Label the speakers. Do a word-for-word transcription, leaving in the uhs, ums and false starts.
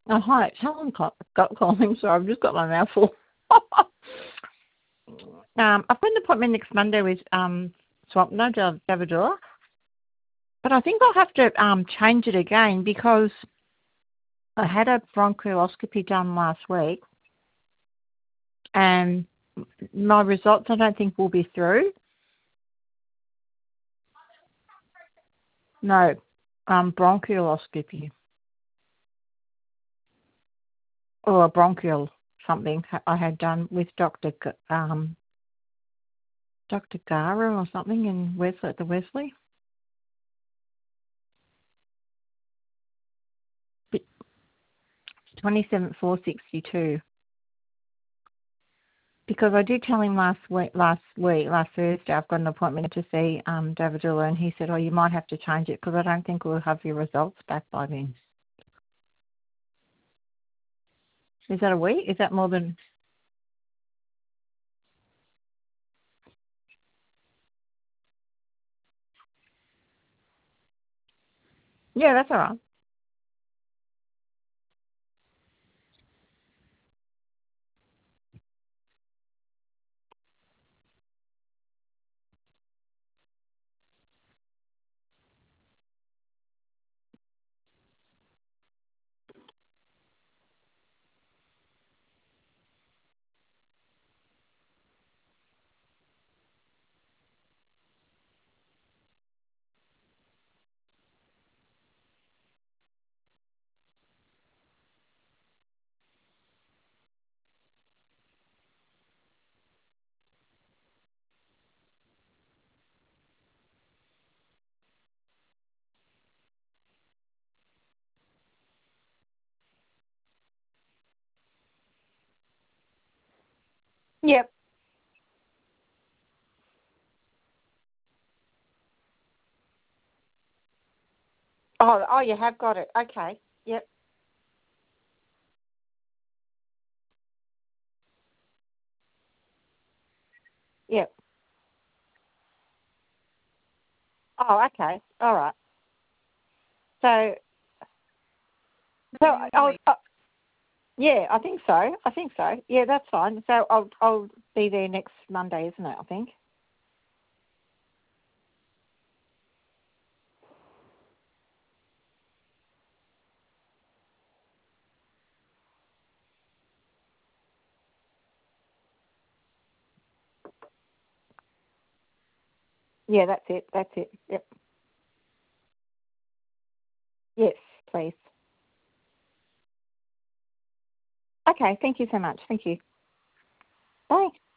Speaker 1: Oh, hi, it's Helen Cl- got calling. Sorry, I've just got my mouth full. um, I've got an appointment next Monday with um, Swapna Dav- Davadula, but I think I'll have to um, change it again because I had a bronchoscopy done last week and my results I don't think will be through. No, um, bronchioscopy or a bronchial something I had done with Doctor G- um, Doctor Gara or something in Wesley at the Wesley. twenty-seven four sixty-two. Because I did tell him last week, last week, last Thursday, I've got an appointment to see um, Davadula, and he said, "Oh, you might have to change it because I don't think we'll have your results back by then." Is that a week? Is that more than? Yeah, that's all right. Yep. Oh, oh, you have got it. Okay. Yep. Yep. Oh, okay. All right. So, so I'll, i yeah, I think so. I think so. Yeah, that's fine. So I'll I'll be there next Monday, isn't it? I think. Yeah, that's it. That's it. Yep. Yes, please. Okay. Thank you so much. Thank you. Bye.